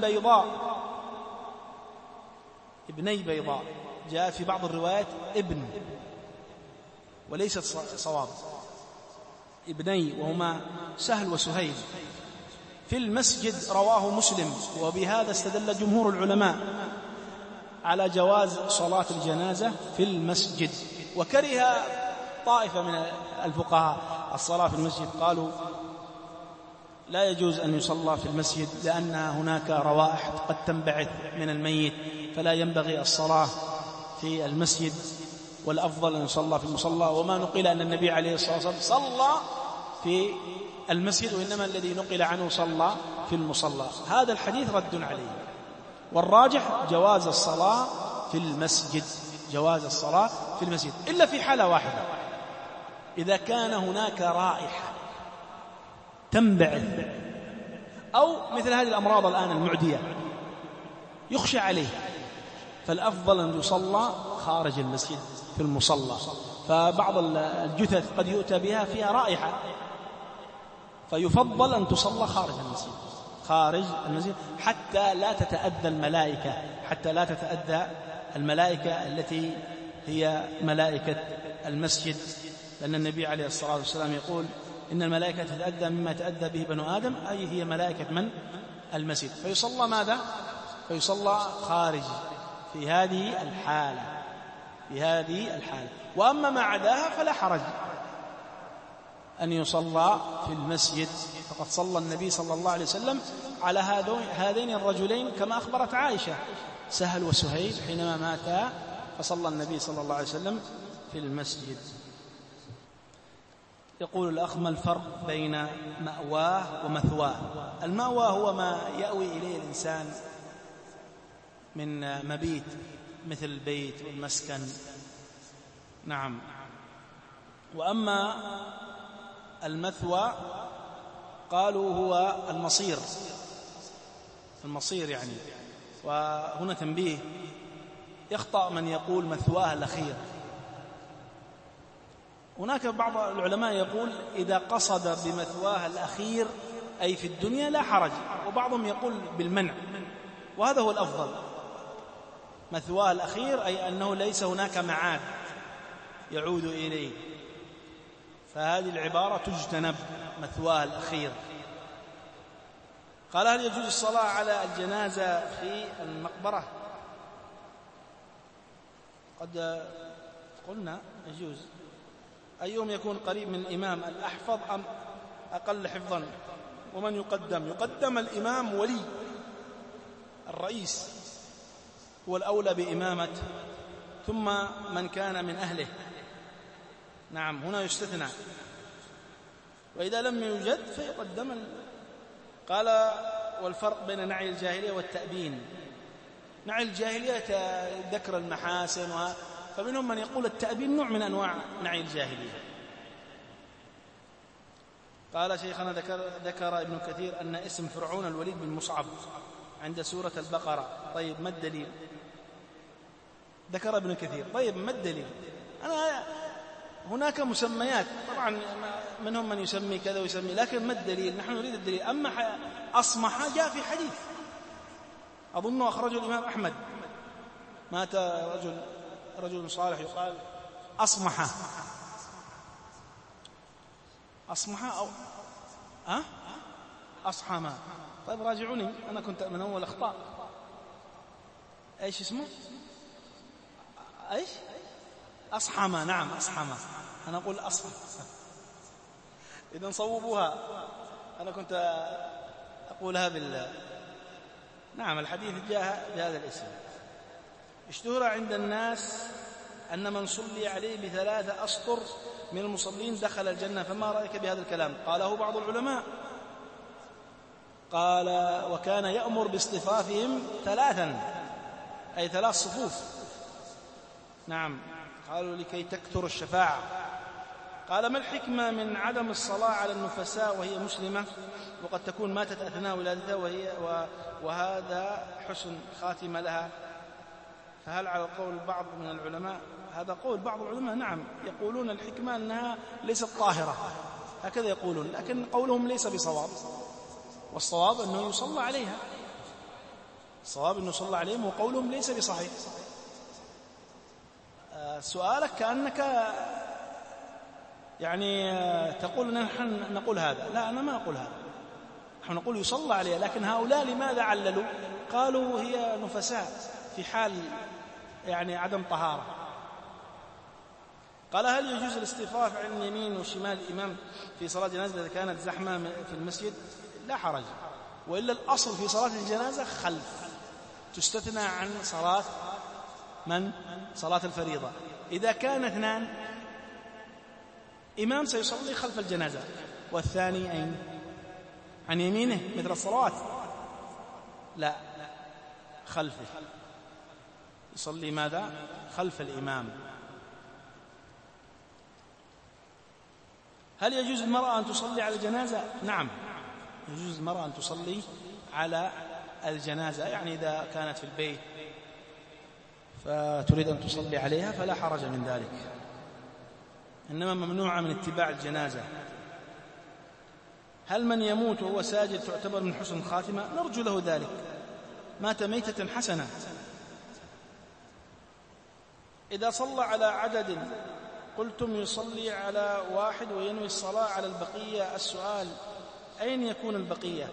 بيضاء، جاء في بعض الروايات ابن وليست صواب، ابني وهما سهل وسهيل، في المسجد، رواه مسلم. وبهذا استدل جمهور العلماء على جواز صلاة الجنازة في المسجد. وكره طائفة من الفقهاء الصلاة في المسجد، قالوا لا يجوز أن يصلى في المسجد لأن هناك روائح قد تنبعث من الميت، فلا ينبغي الصلاة في المسجد، والأفضل أن يصلى في المصلى. وما نقل أن النبي عليه الصلاة والسلام صلى في المسجد، وإنما الذي نقل عنه صلى في المصلى. هذا الحديث رد عليه، والراجح جواز الصلاة في المسجد، جواز الصلاة في المسجد، إلا في حالة واحدة: إذا كان هناك رائحة تنبعث، أو مثل هذه الأمراض الآن المعدية يخشى عليه، فالأفضل أن يصلى خارج المسجد في المصلى. فبعض الجثث قد يؤتى بها فيها رائحة، فيفضل أن تصلى خارج المسجد حتى لا تتأذى الملائكة، التي هي ملائكة المسجد، لأن النبي عليه الصلاة والسلام يقول: إن الملائكة تتأذى مما يتأذى به بنو آدم، أي هي ملائكة من؟ المسجد. فيصلى ماذا؟ فيصلى خارج في هذه الحالة. وأما ما عداها فلا حرج أن يصلى في المسجد، فقد صلى النبي صلى الله عليه وسلم على هذين الرجلين كما أخبرت عائشة، سهل وسهيل، حينما ماتا فصلى النبي صلى الله عليه وسلم في المسجد. يقول الأخ: ما الفرق بين مأواه ومثواه؟ المأوى هو ما يأوي إليه الإنسان من مبيت، مثل البيت والمسكن. نعم. وأما المثوى قالوا هو المصير يعني. وهنا تنبيه: يخطأ من يقول مثواه الأخير. هناك بعض العلماء يقول إذا قصد بمثواه الأخير أي في الدنيا لا حرج، وبعضهم يقول بالمنع، وهذا هو الأفضل. مثواه الأخير أي أنه ليس هناك معاد يعود إليه، فهذه العبارة تجتنب، مثواه الأخير. قال: هل يجوز الصلاة على الجنازة في المقبرة؟ قد قلنا يجوز. أيهم يكون قريب من الإمام، الأحفظ أم أقل حفظا؟ ومن يقدم الإمام ولي الرئيس هو الأولى بإمامة، ثم من كان من أهله. نعم، هنا يستثنى. وإذا لم يوجد فيقدم قال: والفرق بين نعي الجاهلية والتأبين. نعي الجاهلية ذكر المحاسن، فمنهم من يقول التأبين نوع من أنواع نعي الجاهلية. قال شيخنا: ذكر ابن كثير أن اسم فرعون الوليد بن مصعب عند سورة البقرة. طيب، ما الدليل؟ ذكر ابن كثير. طيب، ما الدليل؟ هناك مسميات طبعا، منهم من يسمي كذا ويسمي، لكن ما الدليل؟ نحن نريد الدليل. أما أصمح جاء في حديث أظنه أخرجه الإمام أحمد، مات رجل صالح يقال أصمح أو أصحما. طيب راجعوني، أنا كنت من أول أخطاء. إيش اسمه؟ إيش؟ أصحما. نعم أصحما، أنا أقول أصحما. إذن صوبوها، أنا كنت أقولها نعم الحديث جاء بهذا الاسم. اشتهر عند الناس أن من صلي عليه ب3 أسطر من المصلين دخل الجنة، فما رأيك بهذا الكلام؟ قاله بعض العلماء، قال وكان يأمر باصطفافهم 3، أي 3 صفوف. نعم، قالوا لكي تكثر الشفاعة. قال ما الحكمة من عدم الصلاة على النفساء وهي مسلمة وقد تكون ماتت أثناء ولادتها وهذا حسن خاتمة لها؟ فهل على قول بعض من العلماء؟ هذا قول بعض العلماء، نعم، يقولون الحكمة أنها ليست طاهرة، هكذا يقولون، لكن قولهم ليس بصواب، والصواب أنه يصلى عليها، الصواب أنه يصلى عليهم، وقولهم ليس بصحيح. سؤالك كأنك يعني تقول نحن نقول هذا. لا، أنا ما أقول هذا، نحن نقول يصلى عليها، لكن هؤلاء لماذا عللوا؟ قالوا هي نفساء في حال يعني عدم طهارة. قال هل يجوز الاصطفاف عن يمين وشمال الإمام في صلاة الجنازة إذا كانت زحمة في المسجد؟ لا حرج، وإلا الأصل في صلاة الجنازة خلف، تستثنى عن صلاة صلاة الفريضة. إذا كان 2 إمام سيصلي خلف الجنازة، والثاني أين؟ عن يمينه مثل الصلوات؟ لا، خلفه، يصلي ماذا؟ خلف الإمام. هل يجوز المرأة أن تصلي على الجنازة؟ نعم، يجوز المرأة أن تصلي على الجنازة، يعني إذا كانت في البيت فتريد أن تصلي عليها فلا حرج من ذلك، إنما ممنوعة من اتباع الجنازة. هل من يموت وهو ساجد تعتبر من حسن الخاتمة؟ نرجو له ذلك، مات ميتة حسنة. إذا صلى على عدد قلتم يصلي على 1 وينوي الصلاة على البقية، السؤال أين يكون البقية؟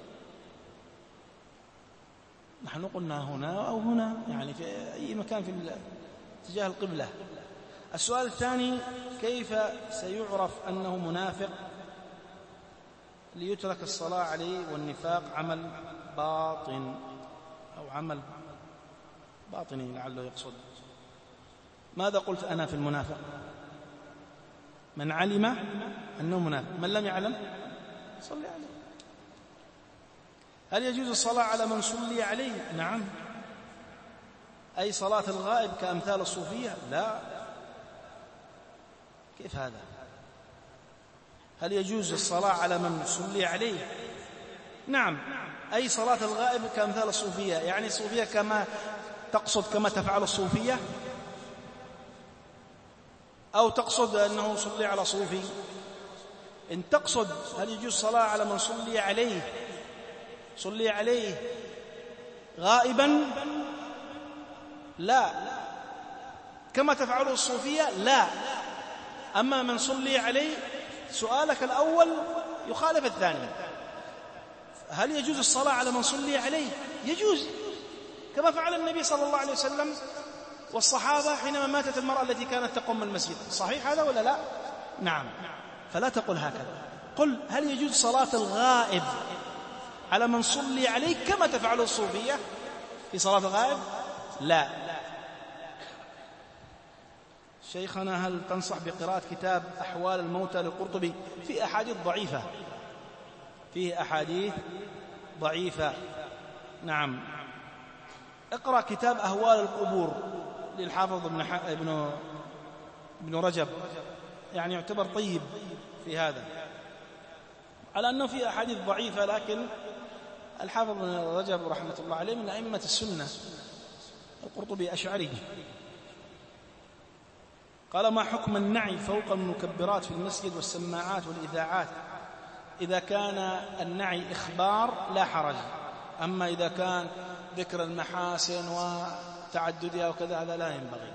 نحن قلنا هنا أو هنا، يعني في أي مكان في اتجاه القبلة. السؤال الثاني كيف سيعرف أنه منافق ليترك الصلاة عليه والنفاق عمل باطن أو عمل باطني لعله يقصد؟ ماذا قلت أنا في المنافق؟ من علم أنه منافق، من لم يعلم صلي عليه. هل يجوز الصلاة على من صلي عليه؟ نعم، أي صلاة الغائب كأمثال الصوفية؟ لا، كيف هذا؟ هل يجوز الصلاة على من صلي عليه؟ نعم، أي صلاة الغائب كأمثال الصوفية، يعني الصوفية كما تقصد كما تفعل الصوفية، أو تقصد أنه صلي على صوفي؟ إن تقصد هل يجوز الصلاة على من صلي عليه غائبا؟ لا، كما تفعله الصوفية؟ لا. أما من صلي عليه، سؤالك الأول يخالف الثاني. هل يجوز الصلاة على من صلي عليه؟ يجوز، كما فعل النبي صلى الله عليه وسلم والصحابة حينما ماتت المرأة التي كانت تقوم المسجد. صحيح هذا ولا لا؟ نعم. فلا تقل هكذا، قل هل يجوز صلاة الغائب على من صلي عليه كما تفعله الصوفية في صلاة الغائب؟ لا. شيخنا هل تنصح بقراءة كتاب أحوال الموتى للقرطبي؟ فيه أحاديث ضعيفة. نعم، اقرأ كتاب أهوال القبور للحافظ ابن رجب، يعني يعتبر طيب في هذا، على أنه فيه أحاديث ضعيفة، لكن الحافظ ابن رجب رحمة الله عليه من أئمة السنة، القرطبي أشعري. قال: ما حكم النعي فوق المكبرات في المسجد والسماعات والإذاعات؟ إذا كان النعي إخبار لا حرج، أما إذا كان ذكر المحاسن وتعددها وكذا هذا لا ينبغي.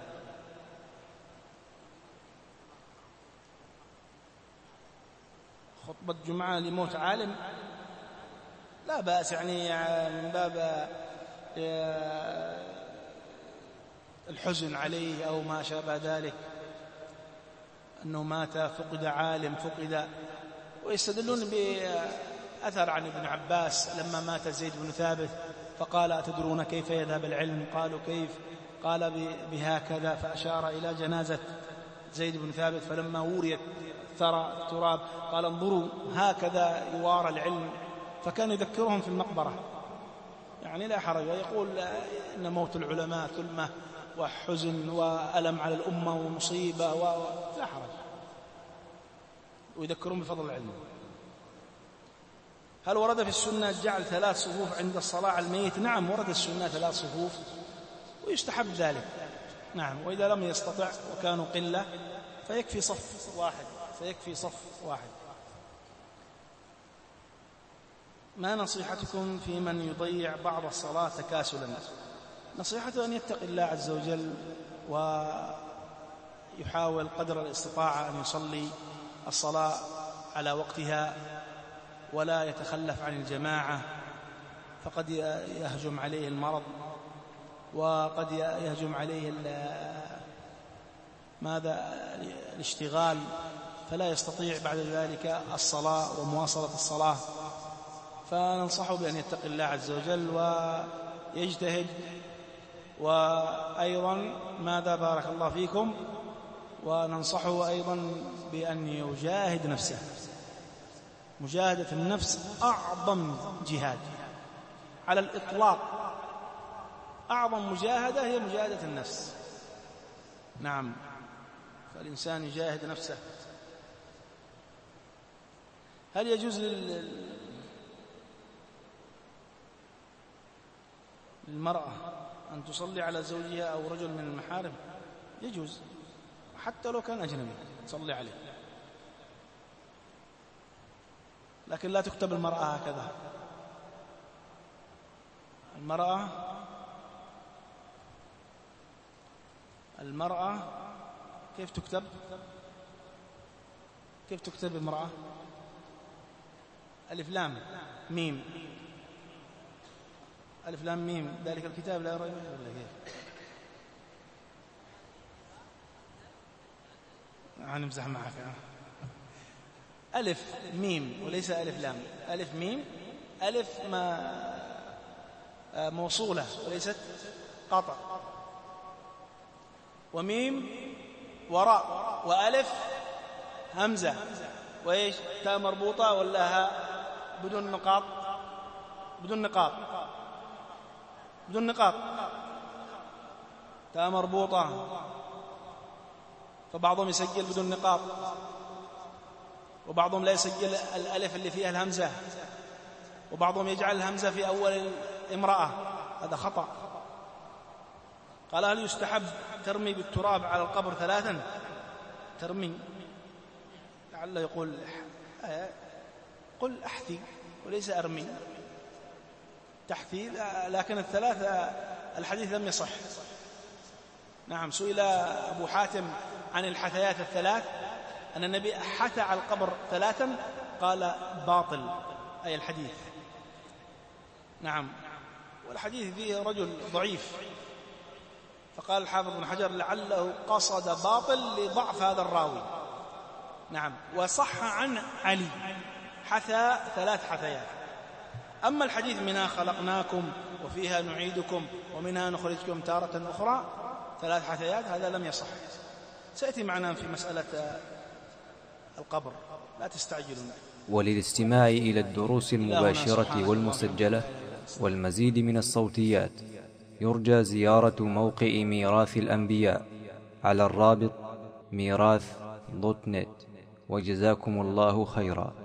خطبة جمعة لموت عالم لا بأس، يعني من باب الحزن عليه أو ما شابه ذلك، أنه مات فقد عالم فقد. ويستدلون بأثر عن ابن عباس لما مات زيد بن ثابت فقال: أتدرون كيف يذهب العلم؟ قالوا: كيف؟ قال: بهكذا، فأشار إلى جنازة زيد بن ثابت، فلما وريت ثرى تراب قال: انظروا هكذا يوارى العلم. فكان يذكرهم في المقبرة، يعني لا حرج. ويقول إن موت العلماء ثلمة وحزن وألم على الأمة ومصيبة لا حرج، ويذكرون بفضل العلم. هل ورد في السنة جعل 3 صفوف عند الصلاة على الميت؟ نعم، ورد السنة 3 صفوف ويستحب ذلك. نعم، وإذا لم يستطع وكانوا قلة فيكفي صف واحد. ما نصيحتكم في من يضيع بعض الصلاة تكاسلا؟ نصيحته أن يتقي الله عز وجل ويحاول قدر الاستطاعة أن يصلي الصلاة على وقتها ولا يتخلف عن الجماعة، فقد يهجم عليه المرض وقد يهجم عليه الاشتغال، فلا يستطيع بعد ذلك الصلاة ومواصلة الصلاة. فننصحه بأن يتقي الله عز وجل ويجتهد. وأيضا ماذا بارك الله فيكم، وننصحه أيضا بأن يجاهد نفسه. مجاهدة النفس أعظم جهاد على الإطلاق، أعظم مجاهدة هي مجاهدة النفس. نعم، فالإنسان يجاهد نفسه. هل يجوز للمرأة أن تصلي على زوجها أو رجل من المحارم؟ يجوز، حتى لو كان أجنبي تصلي عليه، لكن لا تكتب المرأة هكذا. المرأة كيف تكتب؟ كيف تكتب المرأة؟ ألف لام ميم، ألف لام ميم، ذلك الكتاب لا ريب فيه، ولا كيف؟ نمزح معك. ألف ميم وليس ألف لام. ألف ميم، ألف موصولة وليست قطع، وميم وراء، وألف همزة، وإيش؟ تاء مربوطة ولا هاء بدون نقاط؟ بدون نقاط، تاء مربوطة. فبعضهم يسجل بدون نقاط، وبعضهم لا يسجل الألف اللي فيها الهمزة، وبعضهم يجعل الهمزة في أول امرأة، هذا خطأ. قال: هل يستحب ترمي بالتراب على القبر 3؟ ترمي، لعله يقول قل أحثي وليس أرمي، تحثي، لكن 3 الحديث لم يصح. نعم، سئل أبو حاتم عن الحثيات 3، أن النبي حثى على القبر 3، قال: باطل، أي الحديث. نعم، والحديث فيه رجل ضعيف، فقال الحافظ بن حجر: لعله قصد باطل لضعف هذا الراوي. نعم، وصح عن علي حثى 3 حثيات. أما الحديث منها خلقناكم وفيها نعيدكم ومنها نخرجكم تارة أخرى 3 حثيات، هذا لم يصح. سيأتي معنا في مسألة القبر، لا تستعجلون. وللاستماع إلى الدروس المباشرة والمسجلة والمزيد من الصوتيات يرجى زيارة موقع ميراث الأنبياء على الرابط ميراث.net. وجزاكم الله خيرا.